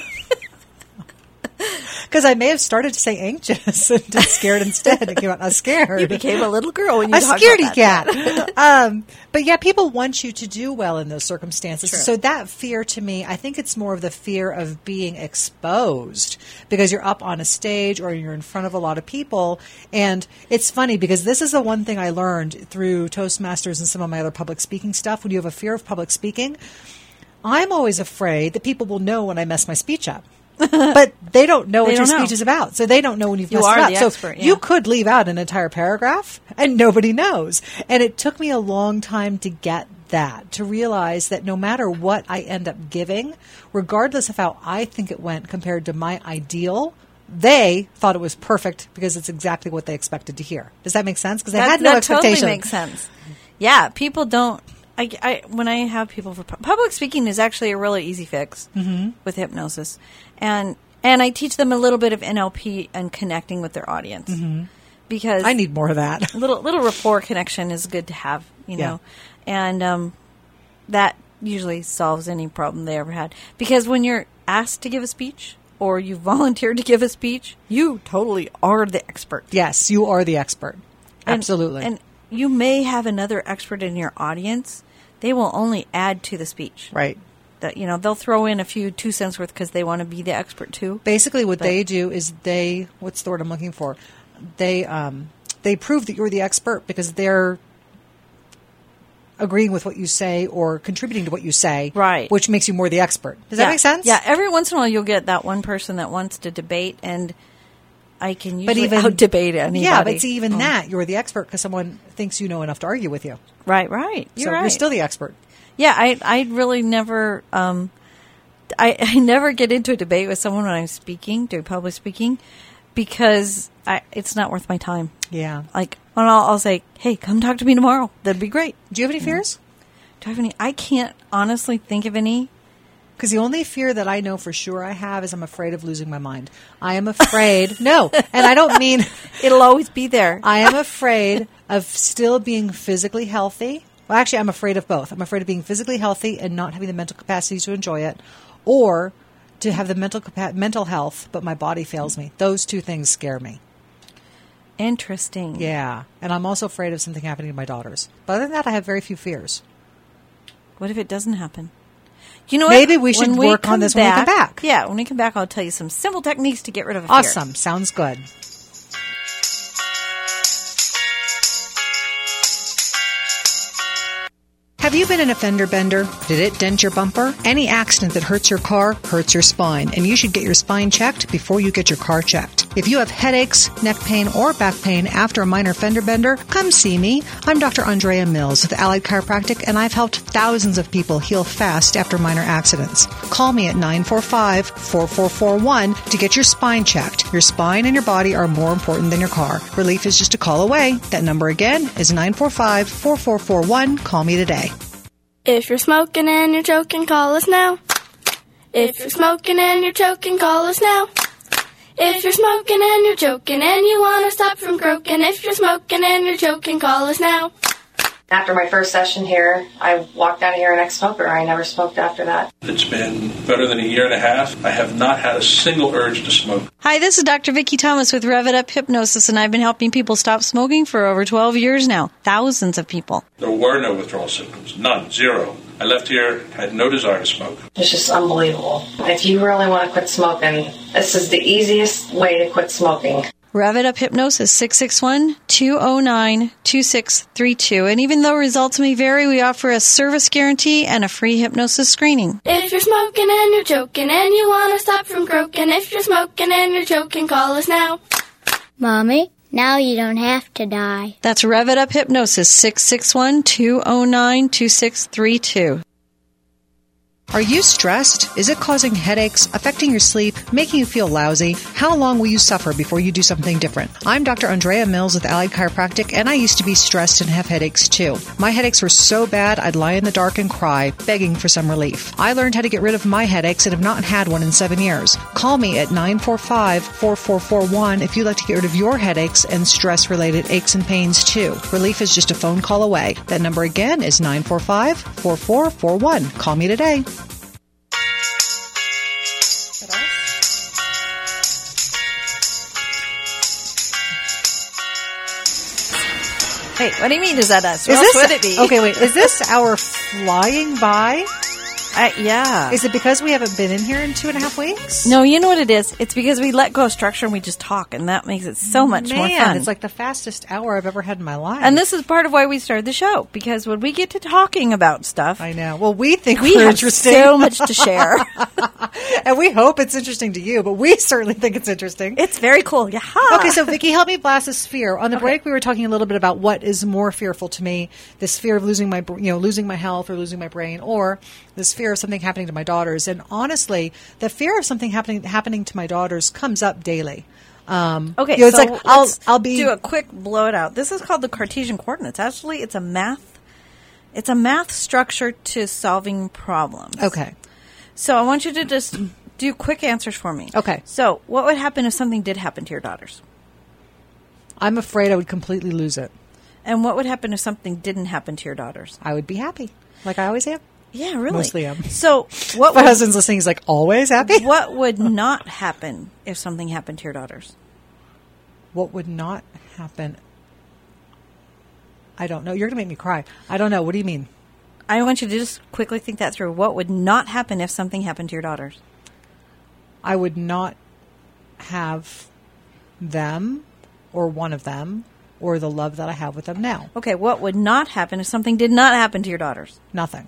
Because I may have started to say anxious and just scared instead. It came out, I was scared. You became a little girl when you a talked scaredy about that. cat. But yeah, people want you to do well in those circumstances. True. So that fear to me, I think it's more of the fear of being exposed because you're up on a stage or you're in front of a lot of people. And it's funny because this is the one thing I learned through Toastmasters and some of my other public speaking stuff. When you have a fear of public speaking, I'm always afraid that people will know when I mess my speech up. But they don't know what your speech is about. So they don't know when you've messed it up. The expert, so you could leave out an entire paragraph and nobody knows. And it took me a long time to get that, to realize that no matter what I end up giving, regardless of how I think it went compared to my ideal, they thought it was perfect because it's exactly what they expected to hear. Does that make sense? Because they had no expectation. That totally makes sense. Yeah, people don't. When I have people for public speaking is actually a really easy fix with hypnosis, and I teach them a little bit of NLP and connecting with their audience because I need more of that. little rapport connection is good to have, know, and that usually solves any problem they ever had. Because when you're asked to give a speech or you volunteered to give a speech, you totally are the expert. Yes, you are the expert. Absolutely, and you may have another expert in your audience. They will only add to the speech. Right. That they'll throw in a few 2 cents worth because they want to be the expert too. Basically, what they do is what's the word I'm looking for? They prove that you're the expert because they're agreeing with what you say or contributing to what you say. Right. Which makes you more the expert. Does that make sense? Yeah. Every once in a while, you'll get that one person that wants to debate, and I can usually out-debate anybody. Yeah, but it's even that. You're the expert because someone thinks you know enough to argue with you. Right. You're still the expert. Yeah, I really never, I never get into a debate with someone when I'm doing public speaking, because it's not worth my time. Yeah. Like, I'll say, hey, come talk to me tomorrow. That'd be great. Do you have any fears? Do I have any? I can't honestly think of any. Because the only fear that I know for sure I have is I'm afraid of losing my mind. I am afraid. No, and I don't mean... It'll always be there. I am afraid of still being physically healthy. Well, actually, I'm afraid of both. I'm afraid of being physically healthy and not having the mental capacity to enjoy it, or to have the mental health, but my body fails me. Those two things scare me. Interesting. Yeah, and I'm also afraid of something happening to my daughters. But other than that, I have very few fears. What if it doesn't happen? You know what? Maybe we should work on this when we come back. Yeah, when we come back, I'll tell you some simple techniques to get rid of a fear. Awesome. Sounds good. Have you been in a fender bender? Did it dent your bumper? Any accident that hurts your car hurts your spine, and you should get your spine checked before you get your car checked. If you have headaches, neck pain, or back pain after a minor fender bender, come see me. I'm Dr. Andrea Mills with Allied Chiropractic, and I've helped thousands of people heal fast after minor accidents. Call me at 945-4441 to get your spine checked. Your spine and your body are more important than your car. Relief is just a call away. That number again is 945-4441. Call me today. If you're smoking and you're choking, call us now. If you're smoking and you're choking, call us now. If you're smoking and you're choking and you want to stop from croaking, if you're smoking and you're choking, call us now. After my first session here, I walked out of here an ex-smoker. I never smoked after that. It's been better than a year and a half. I have not had a single urge to smoke. Hi, this is Dr. Vicki Thomas with Rev It Up Hypnosis, and I've been helping people stop smoking for over 12 years now. Thousands of people. There were no withdrawal symptoms. None. Zero. I left here, had no desire to smoke. It's just unbelievable. If you really want to quit smoking, this is the easiest way to quit smoking. Rev It Up Hypnosis, 661-209-2632. And even though results may vary, we offer a service guarantee and a free hypnosis screening. If you're smoking and you're choking and you want to stop from croaking, if you're smoking and you're choking, call us now. Mommy, now you don't have to die. That's Rev It Up Hypnosis, 661-209-2632. Are you stressed? Is it causing headaches, affecting your sleep, making you feel lousy? How long will you suffer before you do something different? I'm Dr. Andrea Mills with Allied Chiropractic, and I used to be stressed and have headaches too. My headaches were so bad I'd lie in the dark and cry, begging for some relief. I learned how to get rid of my headaches and have not had one in 7 years. Call me at 945-4441 if you'd like to get rid of your headaches and stress-related aches and pains too. Relief is just a phone call away. That number again is 945-4441. Call me today. Hey, what do you mean, is that us? What else would it be? Okay, wait. Is this our flying by? Yeah. Is it because we haven't been in here in 2.5 weeks? No, you know what it is? It's because we let go of structure and we just talk, and that makes it so much more fun. It's like the fastest hour I've ever had in my life. And this is part of why we started the show, because when we get to talking about stuff... I know. Well, we think we we're have interesting. so much to share. And we hope it's interesting to you, but we certainly think it's interesting. It's very cool. Yeah. Okay, so Vicki, help me blast this fear. On the break, we were talking a little bit about what is more fearful to me: this fear of losing my health or losing my brain, or this fear of something happening to my daughters. And honestly, the fear of something happening to my daughters comes up daily. Okay, it's so like let's I'll do a quick blow it out. This is called the Cartesian coordinates. Actually, it's a math structure to solving problems. Okay. So I want you to just do quick answers for me. Okay. So what would happen if something did happen to your daughters? I'm afraid I would completely lose it. And what would happen if something didn't happen to your daughters? I would be happy, like I always am. Yeah, really. Mostly am. So what? My husband's listening. He's like, always happy? What would not happen if something happened to your daughters? What would not happen? I don't know. You're going to make me cry. I don't know. What do you mean? I want you to just quickly think that through. What would not happen if something happened to your daughters? I would not have them or one of them or the love that I have with them now. Okay, what would not happen if something did not happen to your daughters? Nothing.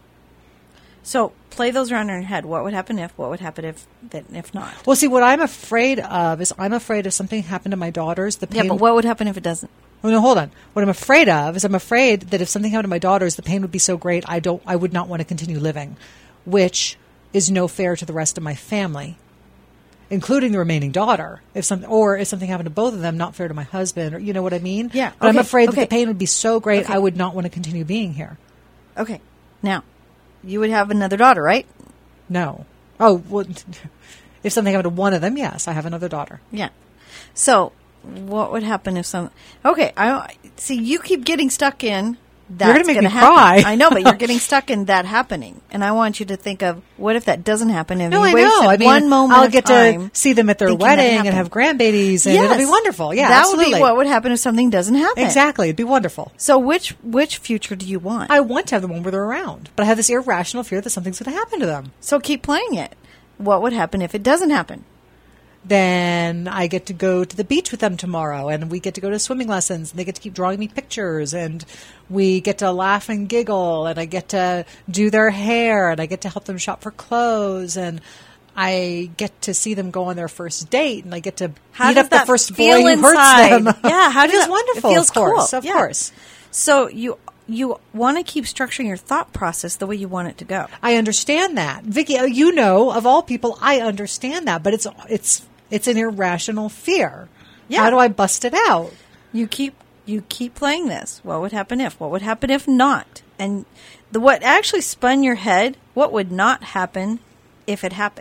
So play those around in your head. What would happen if? What would happen if not? Well, see, what I'm afraid of is if something happened to my daughters, the pain... Yeah, but what would happen if it doesn't? Oh, no, hold on. What I'm afraid of is I'm afraid that if something happened to my daughters, the pain would be so great I would not want to continue living, which is no fair to the rest of my family, including the remaining daughter. If something happened to both of them, not fair to my husband, or you know what I mean? Yeah. But I'm afraid that the pain would be so great I would not want to continue being here. Okay. Now, you would have another daughter, right? No. Oh, well, if something happened to one of them, yes, I have another daughter. Yeah. So what would happen if some... Okay, see, you keep getting stuck in that's You're going to make me happen. cry. I know, but you're getting stuck in that happening. And I want you to think of, what if that doesn't happen? If No, you I wasted know. I mean, one moment I'll of get time to see them at their thinking that wedding and happened. have grandbabies, and Yes. it'll be wonderful. Yeah, that absolutely. would be what would happen if something doesn't happen. Exactly. It'd be wonderful. So which future do you want? I want to have the one where they're around, but I have this irrational fear that something's going to happen to them. So keep playing it. What would happen if it doesn't happen? Then I get to go to the beach with them tomorrow, and we get to go to swimming lessons, and they get to keep drawing me pictures, and we get to laugh and giggle, and I get to do their hair, and I get to help them shop for clothes, and I get to see them go on their first date, and I get to beat up the first boy who hurts them. Yeah, how it does is wonderful. It feels of course, cool. Of course. So you want to keep structuring your thought process the way you want it to go. I understand that, Vicki. You know, of all people, I understand that, but it's an irrational fear. Yeah. How do I bust it out? You keep playing this. What would happen if? What would happen if not? And what actually spun your head? What would not happen if it happened?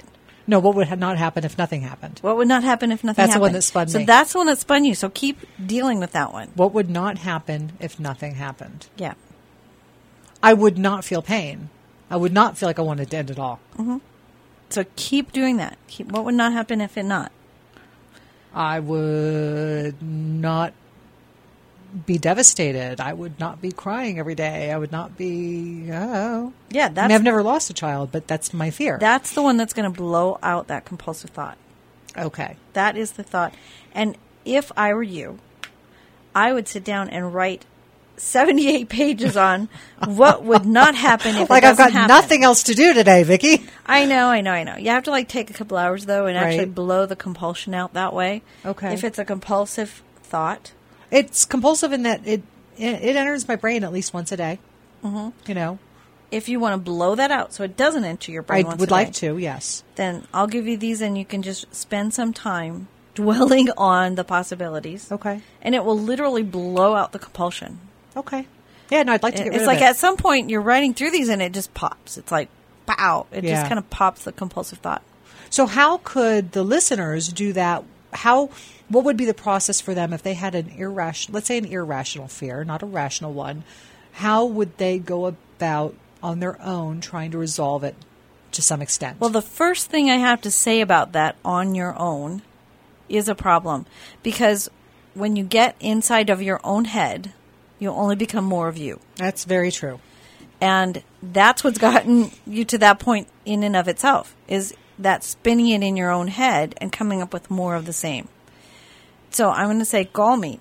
No, what would not happen if nothing happened? What would not happen if nothing That's the happened? one that spun so me. that's the one that spun you. So keep dealing with that one. What would not happen if nothing happened? Yeah. I would not feel pain. I would not feel like I wanted to end it all. So keep doing that. What would not happen if it not? I would not be devastated. I would not be crying every day. I would not be, Yeah, I that's mean, I've never lost a child, but that's my fear. that's the one that's going to blow out that compulsive thought. Okay. That is the thought. And if I were you, I would sit down and write 78 pages on what would not happen if Like it I've doesn't got happen. nothing else to do today, Vicky. I know. You have to take a couple hours though and actually Right. blow the compulsion out that way. Okay. If it's a compulsive thought. It's compulsive in that it enters my brain at least once a day. You know, If you want to blow that out so it doesn't enter your I brain once would a like day, to. Yes. then I'll give you these and you can just spend some time dwelling on the possibilities. Okay. And it will literally blow out the compulsion. Okay. Yeah. No, I'd like to get rid It's of like it. at some point you're writing through these and it just pops. It's like, pow. It Yeah. just kind of pops the compulsive thought. So how could the listeners do that? What would be the process for them if they had an irrational fear, not a rational one? How would they go about on their own trying to resolve it to some extent? Well, the first thing I have to say about that on your own is a problem. Because when you get inside of your own head, you'll only become more of you. That's very true. And that's what's gotten you to that point in and of itself, is that spinning it in your own head and coming up with more of the same. So I'm going to say, call me.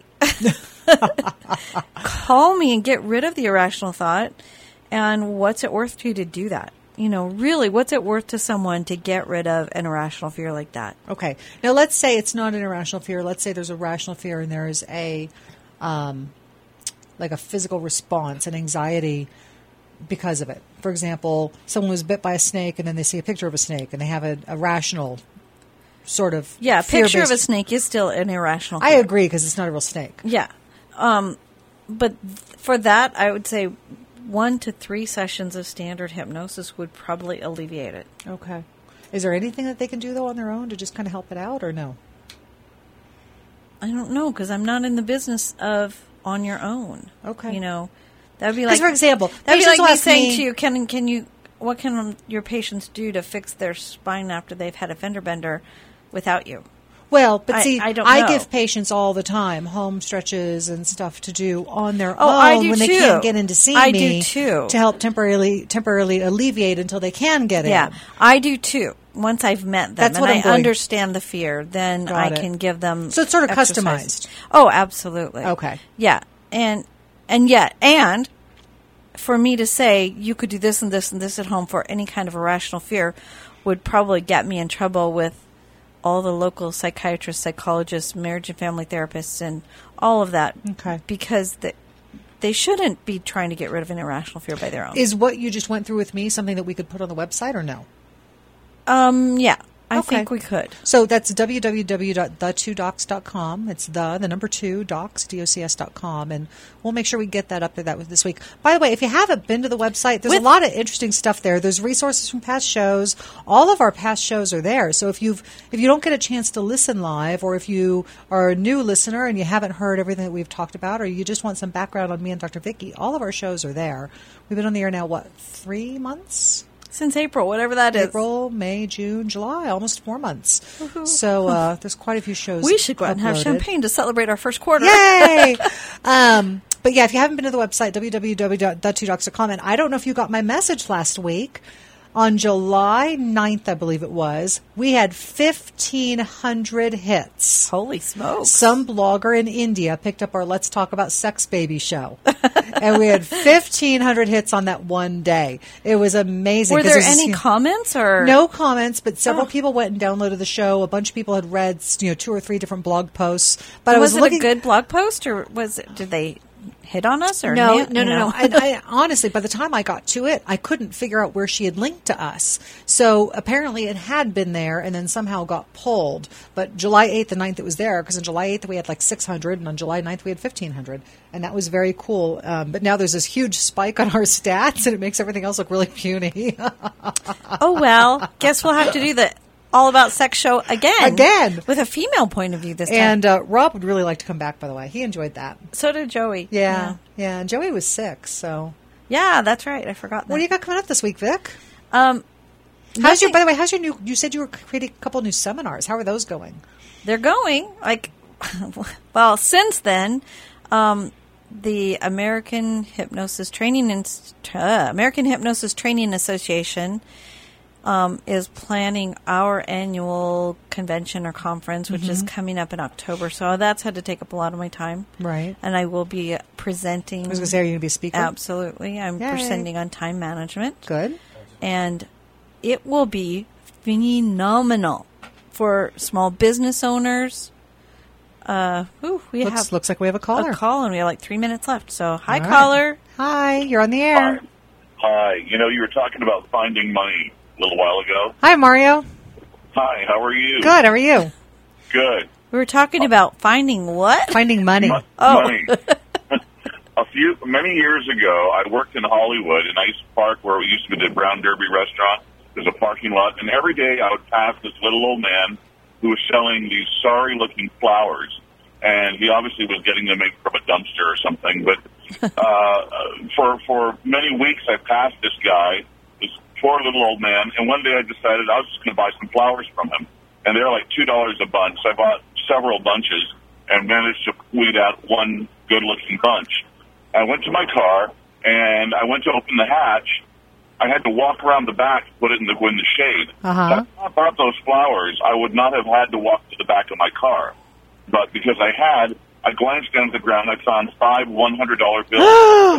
Call me and get rid of the irrational thought. And what's it worth to you to do that? You know, really, what's it worth to someone to get rid of an irrational fear like that? Okay. Now, let's say it's not an irrational fear. Let's say there's a rational fear and there is like a physical response, an anxiety because of it. For example, someone was bit by a snake and then they see a picture of a snake and they have a rational sort of Yeah, a picture of fear-based- a snake is still an irrational I fear. agree because it's not a real snake. Yeah. But for that, I would say 1 to 3 sessions of standard hypnosis would probably alleviate it. Okay. Is there anything that they can do, though, on their own to just kind of help it out, or no? I don't know, because I'm not in the business of on your own. Okay. You know, that would be 'Cause, like, for example, that would be patients like will me ask saying me- to you, can you, what can your patients do to fix their spine after they've had a fender bender without you? Well, but I- see, I don't know. give patients all the time home stretches and stuff to do on their Oh, own I do when they too. can't get in to see I do me too. to help temporarily alleviate until they can get Yeah, in. I do too. Once I've met them That's and what I'm I going- understand the fear, then Got I it. can give them. So it's sort of exercises. customized. Oh, absolutely. Okay. Yeah, and for me to say you could do this and this and this at home for any kind of irrational fear would probably get me in trouble with all the local psychiatrists, psychologists, marriage and family therapists, and all of that. Okay. Because they shouldn't be trying to get rid of an irrational fear by their own. Is what you just went through with me something that we could put on the website or no? Yeah, I Okay. think we could. So that's www.the2docs.com. It's the number 2 docs, DOCS.com. And we'll make sure we get that up there this week. By the way, if you haven't been to the website, there's a lot of interesting stuff there. There's resources from past shows. All of our past shows are there. So if you don't get a chance to listen live, or if you are a new listener and you haven't heard everything that we've talked about, or you just want some background on me and Dr. Vicky, all of our shows are there. We've been on the air now, 3 months? Since April, whatever that is. April, May, June, July, almost 4 months. So there's quite a few shows. We should go out and have uploaded. champagne to celebrate our first quarter. Yay! But yeah, if you haven't been to the website, www.the2docs.com, and I don't know if you got my message last week. On July 9th, I believe it was, we had 1,500 hits. Holy smokes. Some blogger in India picked up our Let's Talk About Sex Baby show. And we had 1,500 hits on that one day. It was amazing. Were 'cause there there's, any comments or No comments, but several people went and downloaded the show. A bunch of people had read, 2 or 3 different blog posts. But I was it looking, a good blog post or did they hit on us or No. you know? I honestly, by the time I got to it, I couldn't figure out where she had linked to us. So apparently it had been there and then somehow got pulled. But July 8th and 9th it was there, because on July 8th we had like 600 and on July 9th we had 1,500. And that was very cool. But now there's this huge spike on our stats and it makes everything else look really puny. Oh well, guess we'll have to do the All About Sex show again. Again. With a female point of view this time. And Rob would really like to come back, by the way. He enjoyed that. So did Joey. Yeah. And Joey was sick, so. Yeah, that's right. I forgot that. What do you got coming up this week, Vic? By How's your new, you said you were creating a couple new seminars. How are those going? They're going, well, since then, the American Hypnosis Training Association is planning our annual convention or conference, which is coming up in October. So that's had to take up a lot of my time. Right. And I will be presenting. I was going to say, are you going to be a speaker? Absolutely. I'm presenting on time management. Good. And it will be phenomenal for small business owners. Looks like we have a caller. A call, and we have like 3 minutes left. So, hi, All right. caller. Hi, you're on the air. Hi. You know, you were talking about finding money a little while ago. Hi, Mario. Hi, how are you? Good, how are you? Good. We were talking about finding what? Finding money. Money. Many years ago, I worked in Hollywood, in Ice Park, where we used to be the Brown Derby restaurant. There's a parking lot, and every day I would pass this little old man who was selling these sorry-looking flowers, and he obviously was getting them maybe from a dumpster or something. But for many weeks, I passed this guy, this poor little old man, and one day I decided I was just going to buy some flowers from him, and they're like $2 a bunch. So I bought several bunches and managed to weed out one good-looking bunch. I went to my car, and I went to open the hatch. I had to walk around the back to put it in the shade. Uh-huh. If I bought those flowers, I would not have had to walk to the back of my car. But because I glanced down at the ground, I found 5 $100 bills.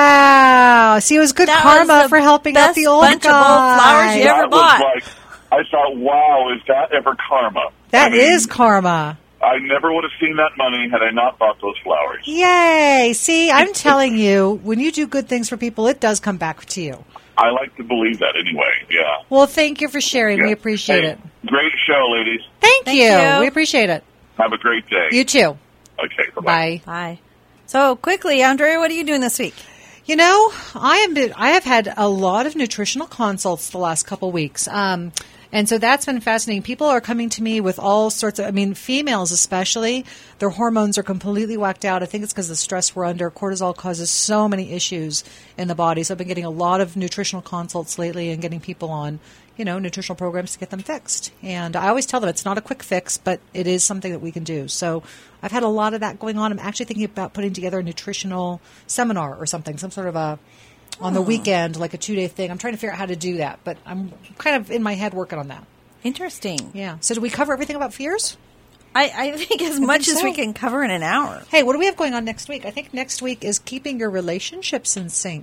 Wow. See, it was good karma for helping out the old guy. Bunch of old flowers you ever bought. I thought, wow, is that ever karma? That is karma. I never would have seen that money had I not bought those flowers. Yay. See, I'm telling you, when you do good things for people, it does come back to you. I like to believe that anyway, yeah. Well, thank you for sharing. Yeah. We appreciate it. Great show, ladies. Thank you. We appreciate it. Have a great day. You too. Okay, bye-bye. Bye. So, quickly, Andrea, what are you doing this week? You know, I have had a lot of nutritional consults the last couple weeks. And so that's been fascinating. People are coming to me with all sorts of, females especially, their hormones are completely whacked out. I think it's because of the stress we're under. Cortisol causes so many issues in the body. So I've been getting a lot of nutritional consults lately and getting people on, nutritional programs to get them fixed. And I always tell them it's not a quick fix, but it is something that we can do. So I've had a lot of that going on. I'm actually thinking about putting together a nutritional seminar or something, some sort of on the weekend, like a 2-day thing. I'm trying to figure out how to do that, but I'm kind of in my head working on that. Interesting. Yeah. So do we cover everything about fears? I think as much as we can cover in an hour. Hey, what do we have going on next week? I think next week is keeping your relationships in sync.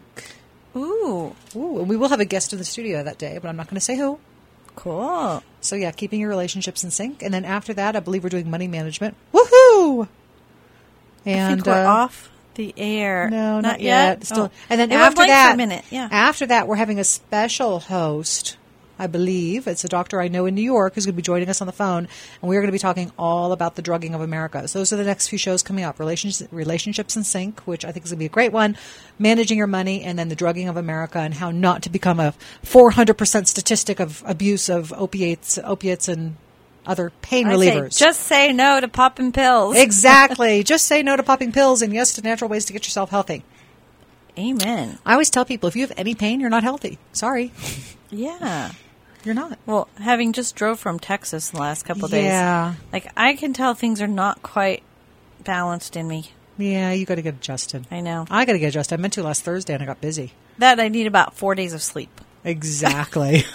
Ooh. And we will have a guest in the studio that day, but I'm not going to say who. Cool. So yeah, keeping your relationships in sync. And then after that, I believe we're doing money management. Woohoo! And I think we're off the air. No, not yet. Still. And then It went after blank that, for a minute. Yeah. After that, we're having a special host. I believe it's a doctor I know in New York who's going to be joining us on the phone, and we're going to be talking all about the drugging of America. So those are the next few shows coming up: relationships in sync, which I think is going to be a great one, managing your money, and then the drugging of America and how not to become a 400% statistic of abuse of opiates, and other pain relievers. Just say no to popping pills. Exactly. Just say no to popping pills and yes to natural ways to get yourself healthy. Amen. I always tell people, if you have any pain, you're not healthy. Sorry. Yeah. You're not. Well, having just drove from Texas the last couple of days, I can tell things are not quite balanced in me. Yeah, you got to get adjusted. I know. I got to get adjusted. I meant to last Thursday and I got busy. That I need about 4 days of sleep. Exactly.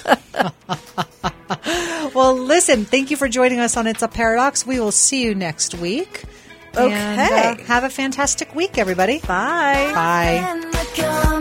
Well, listen, thank you for joining us on It's a Paradox. We will see you next week. Okay. And, have a fantastic week, everybody. Bye. Bye.